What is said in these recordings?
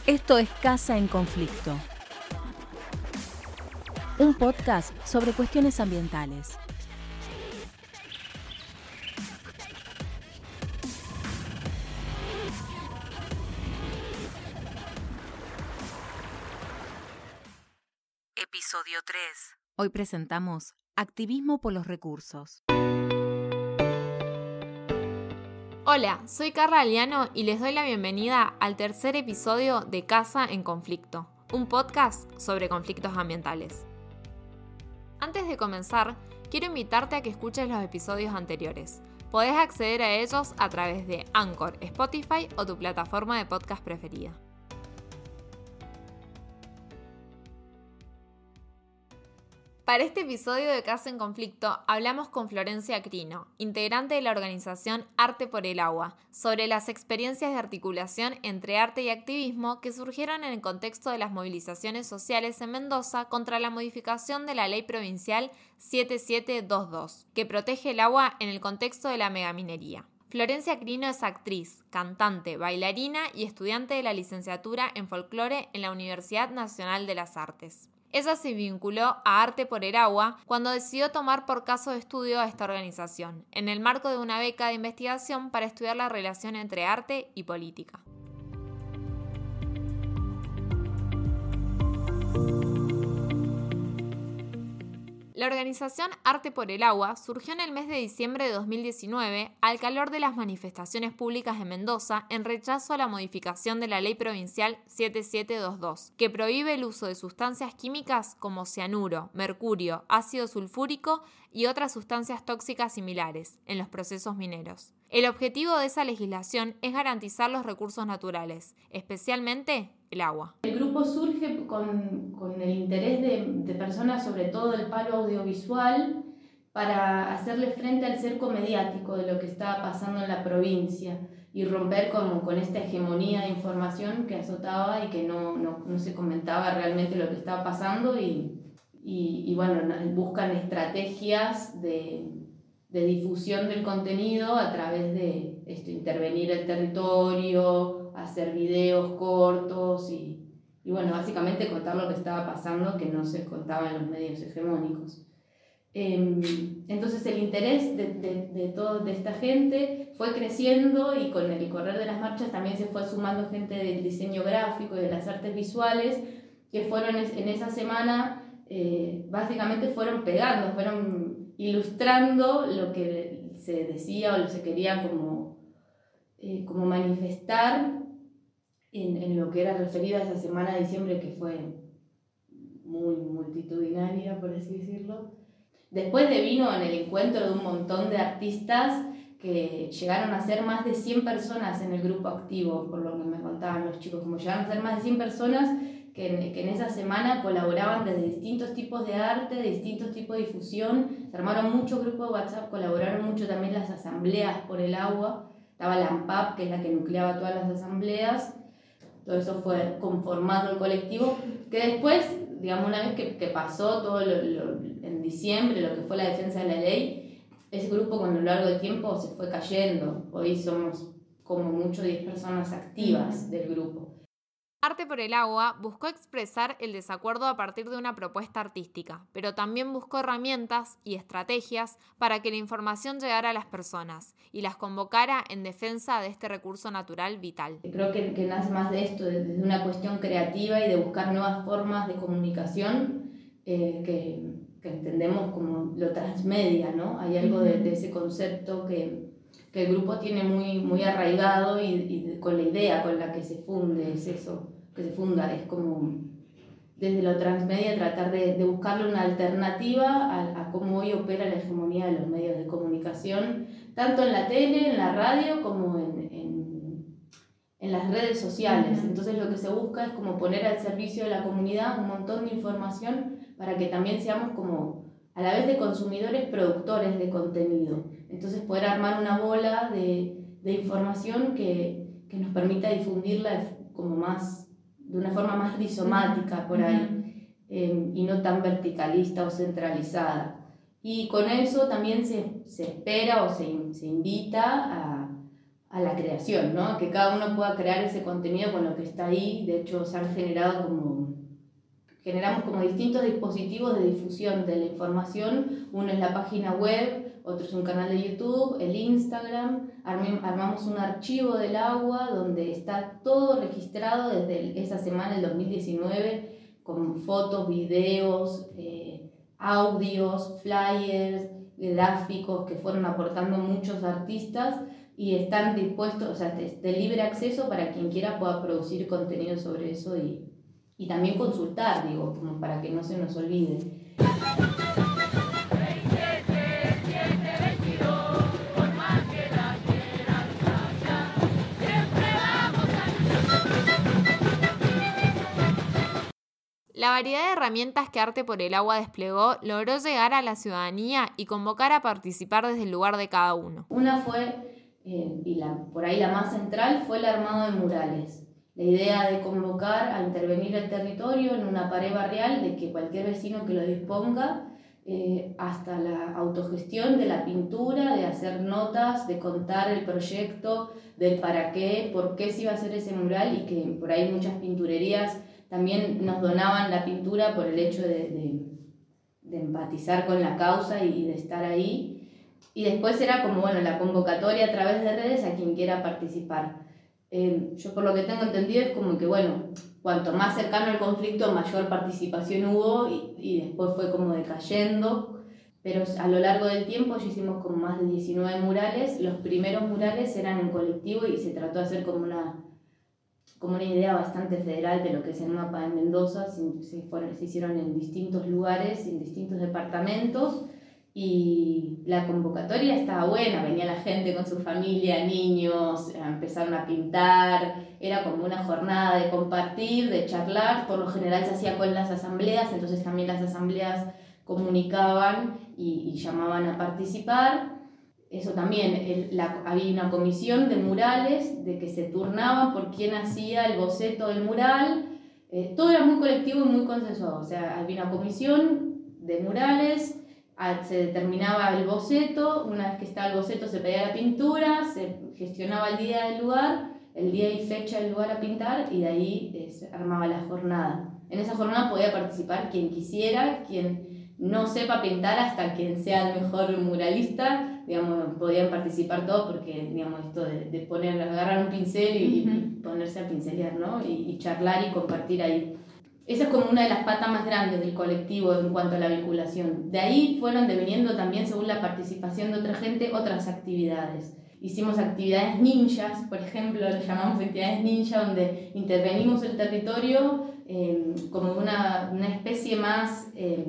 Esto es Casa en Conflicto, un podcast sobre cuestiones ambientales. Episodio 3. Hoy presentamos Activismo por los recursos. Hola, soy Carla Aliano y les doy la bienvenida al tercer episodio de Casa en Conflicto, un podcast sobre conflictos ambientales. Antes de comenzar, quiero invitarte a que escuches los episodios anteriores. Podés acceder a ellos a través de Anchor, Spotify o tu plataforma de podcast preferida. Para este episodio de Casa en Conflicto hablamos con Florencia Crino, integrante de la organización Arte por el Agua, sobre las experiencias de articulación entre arte y activismo que surgieron en el contexto de las movilizaciones sociales en Mendoza contra la modificación de la Ley Provincial 7722, que protege el agua en el contexto de la megaminería. Florencia Crino es actriz, cantante, bailarina y estudiante de la licenciatura en folclore en la Universidad Nacional de las Artes. Ella se vinculó a Arte por el Agua cuando decidió tomar por caso de estudio a esta organización, en el marco de una beca de investigación para estudiar la relación entre arte y política. La organización Arte por el Agua surgió en el mes de diciembre de 2019 al calor de las manifestaciones públicas de Mendoza en rechazo a la modificación de la Ley Provincial 7722, que prohíbe el uso de sustancias químicas como cianuro, mercurio, ácido sulfúrico y otras sustancias tóxicas similares en los procesos mineros. El objetivo de esa legislación es garantizar los recursos naturales, especialmente el agua. El grupo surge con el interés de personas, sobre todo del palo audiovisual, para hacerle frente al cerco mediático de lo que estaba pasando en la provincia y romper con esta hegemonía de información que azotaba y que no se comentaba realmente lo que estaba pasando y bueno, buscan estrategias de difusión del contenido a través de intervenir el territorio, hacer videos cortos y bueno, básicamente contar lo que estaba pasando que no se contaba en los medios hegemónicos. Entonces el interés de esta gente fue creciendo y con el correr de las marchas también se fue sumando gente del diseño gráfico y de las artes visuales que fueron en esa semana, básicamente fueron ilustrando lo que se decía o lo se quería como manifestar en lo que era referido a esa semana de diciembre, que fue muy multitudinaria, por así decirlo. Después devino en el encuentro de un montón de artistas que llegaron a ser más de 100 personas en el grupo activo, por lo que me contaban los chicos, como llegaron a ser más de 100 personas que en esa semana colaboraban desde distintos tipos de arte, de distintos tipos de difusión. Se armaron muchos grupos de WhatsApp, colaboraron mucho también las asambleas por el agua. Estaba la ANPAP, que es la que nucleaba todas las asambleas. Todo eso fue conformando el colectivo, que después, digamos, una vez que pasó todo en diciembre, lo que fue la defensa de la ley, ese grupo con lo largo del tiempo se fue cayendo. Hoy somos como mucho 10 personas activas del grupo. Arte por el Agua buscó expresar el desacuerdo a partir de una propuesta artística, pero también buscó herramientas y estrategias para que la información llegara a las personas y las convocara en defensa de este recurso natural vital. Creo que nace más de esto, desde una cuestión creativa y de buscar nuevas formas de comunicación que entendemos como lo transmedia, ¿no? Hay algo de ese concepto que el grupo tiene muy arraigado y con la idea con la que se funde, es eso, que se funda, es como desde lo transmedia tratar de buscarle una alternativa a cómo hoy opera la hegemonía de los medios de comunicación, tanto en la tele, en la radio, como en las redes sociales. Entonces lo que se busca es como poner al servicio de la comunidad un montón de información para que también seamos como a la vez de consumidores, productores de contenido. Entonces poder armar una bola de información que nos permita difundirla como de una forma más rizomática por ahí, y no tan verticalista o centralizada. Y con eso también se espera o se invita a la creación, ¿no? Que cada uno pueda crear ese contenido con lo que está ahí. De hecho, se han generamos como distintos dispositivos de difusión de la información. Uno es la página web, otro es un canal de YouTube, el Instagram. Armamos un archivo del agua donde está todo registrado desde esa semana, el 2019, con fotos, videos, audios, flyers, gráficos que fueron aportando muchos artistas y están dispuestos, o sea, de libre acceso para quien quiera pueda producir contenido sobre eso y también consultar, digo, como para que no se nos olvide. La variedad de herramientas que Arte por el Agua desplegó logró llegar a la ciudadanía y convocar a participar desde el lugar de cada uno. Una fue, por ahí la más central, fue el armado de murales. La idea de convocar a intervenir el territorio en una pared barrial, de que cualquier vecino que lo disponga, hasta la autogestión de la pintura, de hacer notas, de contar el proyecto, del para qué, por qué se iba a hacer ese mural, y que por ahí muchas pinturerías también nos donaban la pintura por el hecho de empatizar con la causa y de estar ahí. Y después era como, bueno, la convocatoria a través de redes a quien quiera participar. Yo por lo que tengo entendido es como que, bueno, cuanto más cercano al conflicto, mayor participación hubo y después fue como decayendo. Pero a lo largo del tiempo ya hicimos como más de 19 murales. Los primeros murales eran en colectivo y se trató de hacer como una idea bastante federal de lo que es el mapa de Mendoza. Se hicieron en distintos lugares, en distintos departamentos, y la convocatoria estaba buena. Venía la gente con su familia, niños, empezaron a pintar, era como una jornada de compartir, de charlar. Por lo general se hacía con las asambleas, entonces también las asambleas comunicaban y llamaban a participar. Eso también, había una comisión de murales, de que se turnaban por quién hacía el boceto del mural. Todo era muy colectivo y muy consensuado. O sea, había una comisión de murales, se determinaba el boceto, una vez que estaba el boceto se pedía la pintura, se gestionaba el día del lugar, el día y fecha del lugar a pintar, y de ahí se armaba la jornada. En esa jornada podía participar quien quisiera, quien no sepa pintar hasta quien sea el mejor muralista, digamos, podían participar todos, porque, digamos, esto de agarrar un pincel y ponerse a pincelear, ¿no? Y charlar y compartir ahí. Esa es como una de las patas más grandes del colectivo en cuanto a la vinculación. De ahí fueron deveniendo también, según la participación de otra gente, otras actividades. Hicimos actividades ninjas, por ejemplo, lo llamamos actividades ninja, donde intervenimos el territorio como una especie más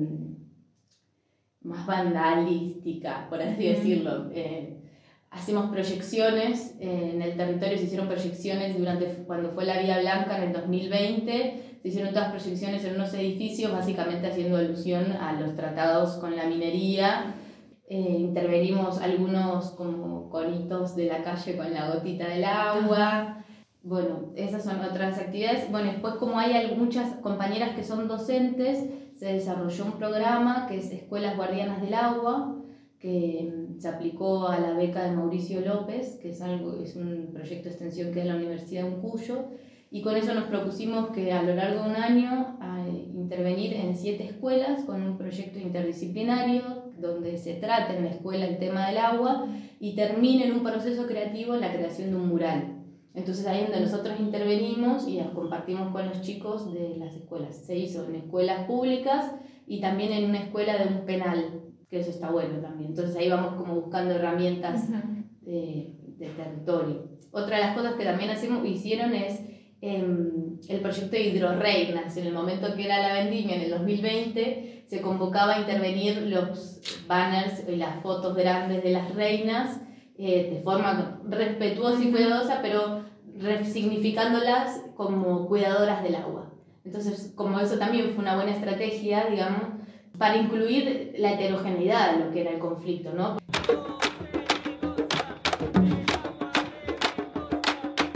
vandalística, por así decirlo. Hacemos proyecciones en el territorio, se hicieron proyecciones cuando fue la Vía Blanca en el 2020, se hicieron todas proyecciones en unos edificios, básicamente haciendo alusión a los tratados con la minería. Intervenimos algunos como conitos de la calle con la gotita del agua. Bueno, esas son otras actividades. Bueno, después, como hay muchas compañeras que son docentes, se desarrolló un programa que es Escuelas Guardianas del Agua, que se aplicó a la beca de Mauricio López, que es un proyecto de extensión que es la Universidad de Uncuyo, y con eso nos propusimos que a lo largo de un año intervenir en 7 escuelas con un proyecto interdisciplinario donde se trate en la escuela el tema del agua y termine en un proceso creativo en la creación de un mural. Entonces ahí es donde nosotros intervenimos y compartimos con los chicos de las escuelas. Se hizo en escuelas públicas y también en una escuela de un penal, que eso está bueno también. Entonces ahí vamos como buscando herramientas de territorio. Otra de las cosas que también hicieron es el proyecto de Hidroreinas. En el momento que era la vendimia, en el 2020, se convocaba a intervenir los banners y las fotos grandes de las reinas de forma respetuosa y cuidadosa, pero resignificándolas como cuidadoras del agua. Entonces, como eso también fue una buena estrategia, digamos, para incluir la heterogeneidad de lo que era el conflicto, ¿no?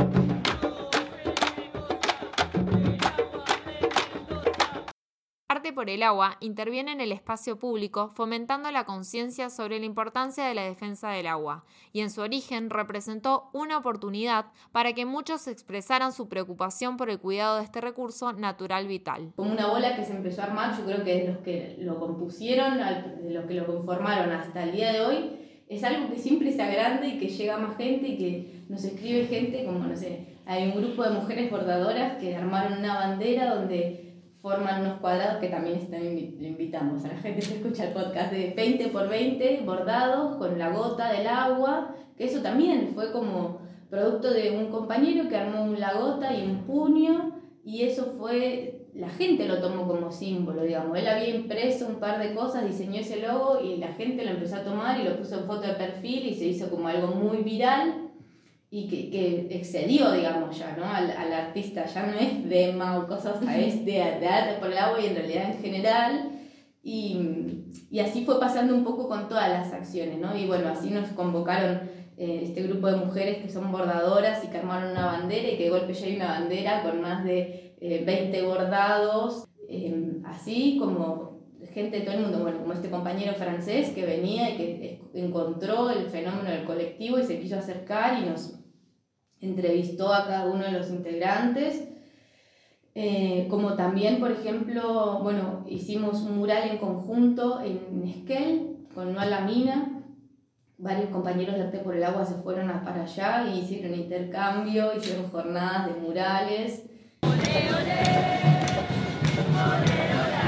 Arte Arte por el Agua interviene en el espacio público fomentando la conciencia sobre la importancia de la defensa del agua, y en su origen representó una oportunidad para que muchos expresaran su preocupación por el cuidado de este recurso natural vital. Como una bola que se empezó a armar, yo creo que de los que lo compusieron, de los que lo conformaron hasta el día de hoy, es algo que siempre se agranda y que llega a más gente y que nos escribe gente, como no sé, hay un grupo de mujeres bordadoras que armaron una bandera donde forman unos cuadrados que también le invitamos a la gente que escucha el podcast, de 20 por 20 bordados con la gota del agua, que eso también fue como producto de un compañero que armó la gota y un puño, y eso fue, la gente lo tomó como símbolo, digamos. Él había impreso un par de cosas, diseñó ese logo y la gente lo empezó a tomar y lo puso en foto de perfil y se hizo como algo muy viral y que excedió, digamos, ya, ¿no? Al artista, ya no es de Emma o cosas, es de Arte por el Agua y en realidad en general. Y así fue pasando un poco con todas las acciones, ¿no? Y bueno, así nos convocaron este grupo de mujeres que son bordadoras y que armaron una bandera, y que de golpe ya hay una bandera con más de 20 bordados, así como gente de todo el mundo, bueno, como este compañero francés que venía y que encontró el fenómeno del colectivo y se quiso acercar y nos entrevistó a cada uno de los integrantes. Como también, por ejemplo, bueno, hicimos un mural en conjunto en Esquel con No a la Mina. Varios compañeros de Arte por el Agua se fueron para allá y hicieron intercambio, hicieron jornadas de murales. ¡Olé, olé! ¡Olé, olé!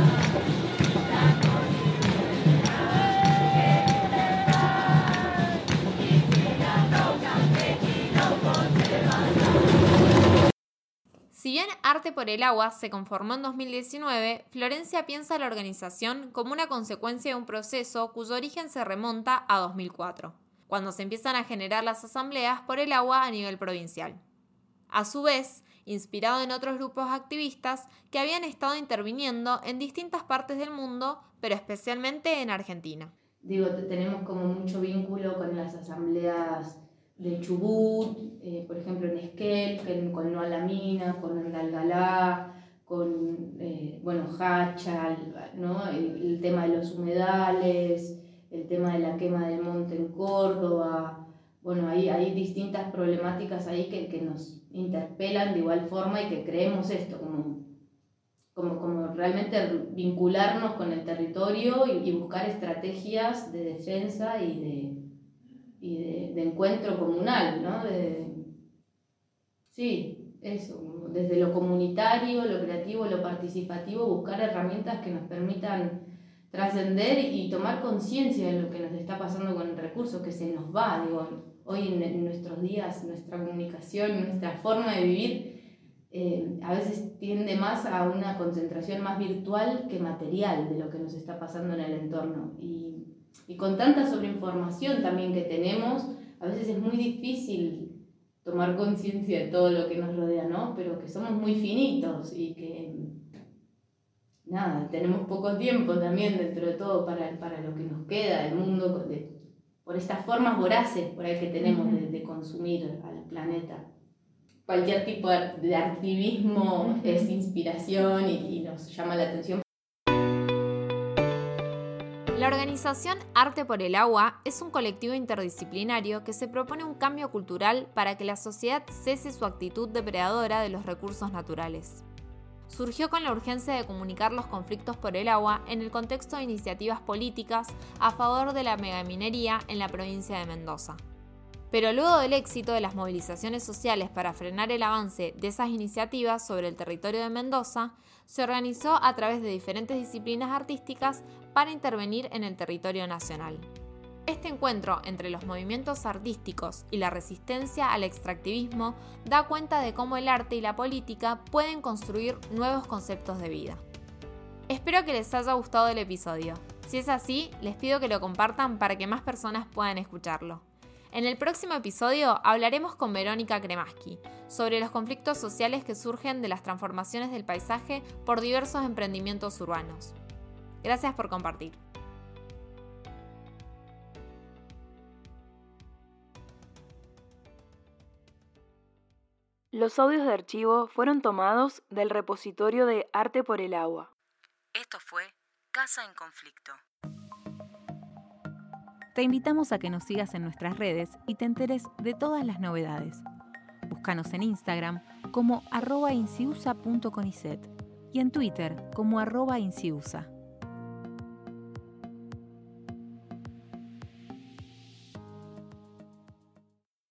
Si bien Arte por el Agua se conformó en 2019, Florencia piensa la organización como una consecuencia de un proceso cuyo origen se remonta a 2004, cuando se empiezan a generar las asambleas por el agua a nivel provincial. A su vez, inspirado en otros grupos activistas que habían estado interviniendo en distintas partes del mundo, pero especialmente en Argentina. Tenemos como mucho vínculo con las asambleas de Chubut, por ejemplo en Esquel, con No a la Mina, con Andalgalá, con Hacha, ¿no? El tema de los humedales, el tema de la quema del monte en Córdoba. Bueno, hay distintas problemáticas ahí que nos interpelan de igual forma y que creemos esto, como realmente vincularnos con el territorio y buscar estrategias de defensa y de encuentro comunal, ¿no? Sí, eso, desde lo comunitario, lo creativo, lo participativo, buscar herramientas que nos permitan trascender y tomar conciencia de lo que nos está pasando con el recurso, que se nos va, hoy en nuestros días, nuestra comunicación, nuestra forma de vivir, a veces tiende más a una concentración más virtual que material de lo que nos está pasando en el entorno. Y con tanta sobreinformación también que tenemos, a veces es muy difícil tomar conciencia de todo lo que nos rodea, ¿no? Pero que somos muy finitos y que, nada, tenemos poco tiempo también dentro de todo para lo que nos queda del mundo, por estas formas voraces por ahí que tenemos de consumir al planeta. Cualquier tipo de activismo es inspiración y nos llama la atención. La organización Arte por el Agua es un colectivo interdisciplinario que se propone un cambio cultural para que la sociedad cese su actitud depredadora de los recursos naturales. Surgió con la urgencia de comunicar los conflictos por el agua en el contexto de iniciativas políticas a favor de la megaminería en la provincia de Mendoza. Pero luego del éxito de las movilizaciones sociales para frenar el avance de esas iniciativas sobre el territorio de Mendoza, se organizó a través de diferentes disciplinas artísticas para intervenir en el territorio nacional. Este encuentro entre los movimientos artísticos y la resistencia al extractivismo da cuenta de cómo el arte y la política pueden construir nuevos conceptos de vida. Espero que les haya gustado el episodio. Si es así, les pido que lo compartan para que más personas puedan escucharlo. En el próximo episodio hablaremos con Verónica Kremaski sobre los conflictos sociales que surgen de las transformaciones del paisaje por diversos emprendimientos urbanos. Gracias por compartir. Los audios de archivo fueron tomados del repositorio de Arte por el Agua. Esto fue Casa en Conflicto. Te invitamos a que nos sigas en nuestras redes y te enteres de todas las novedades. Búscanos en Instagram como @inciusa.conicet y en Twitter como @inciusa.